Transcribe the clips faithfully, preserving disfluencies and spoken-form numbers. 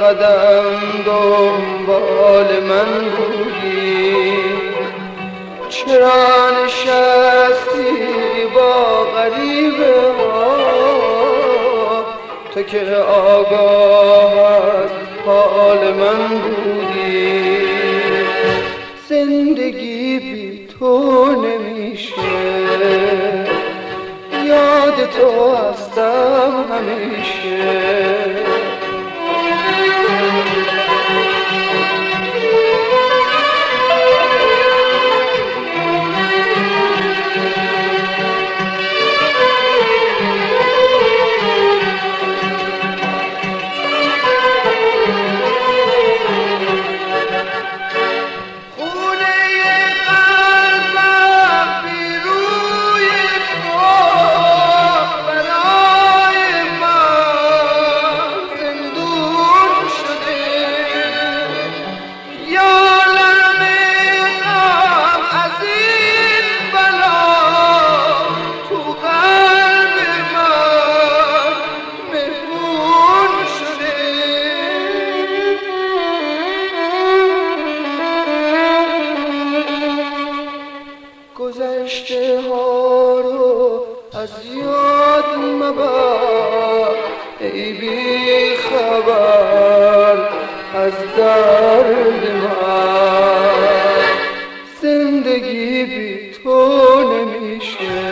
قدم دنبال من بودی، چرا نشستی با غریبه ها؟ تو که آگاه از حال من بودی. زندگی بی تو نمیشه، یاد تو هستم همیشه. گذشته ها رو از یاد مبر ای بی خبر از درد من. زندگی بی تو نمیشه،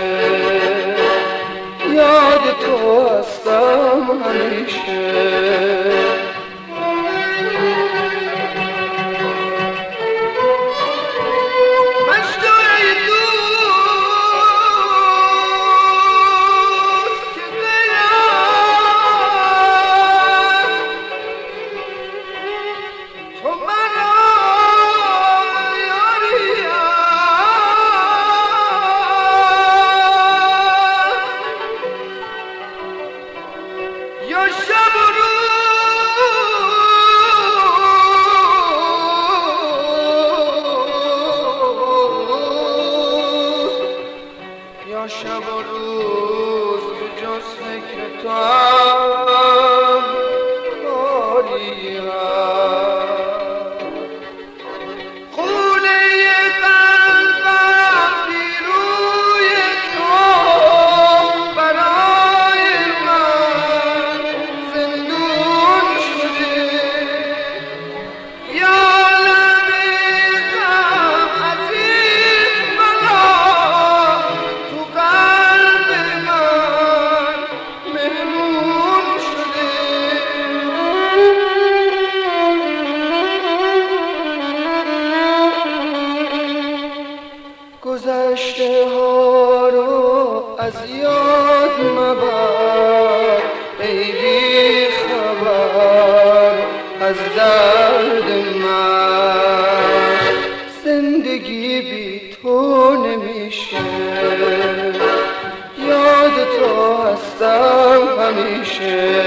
یاد تو هستم همیشه. شب و روز به جز فکر تو هم کاری هست. خونه قلبم بی روی تو برای من زندون شده. یا گذشته ها رو از یاد مبر ای بی خبر از درد من. زندگی بی تو نمیشه، یاد تو هستم همیشه.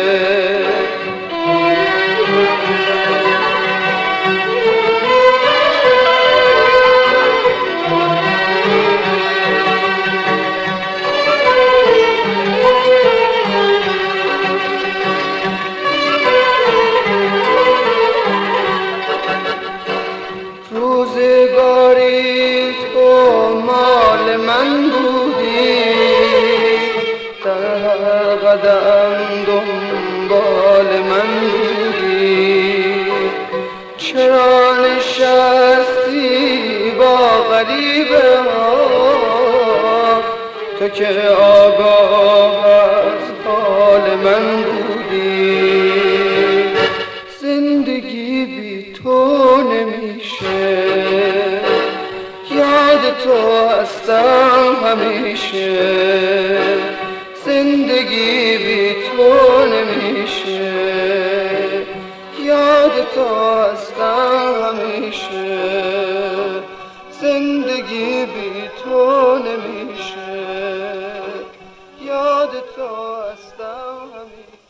روزگاری تو مال من بودی، در قدم دنبال من بودی. چرا نشستی با غریبه ها؟ تو که آگاه از حال من بودی. زندگی بی تو نمیشه، یاد تو هستم همیشه. زندگی بی تو نمیشه، یاد تو هستم همیشه. زندگی بی تو نمیشه، یاد تو هستم همیشه.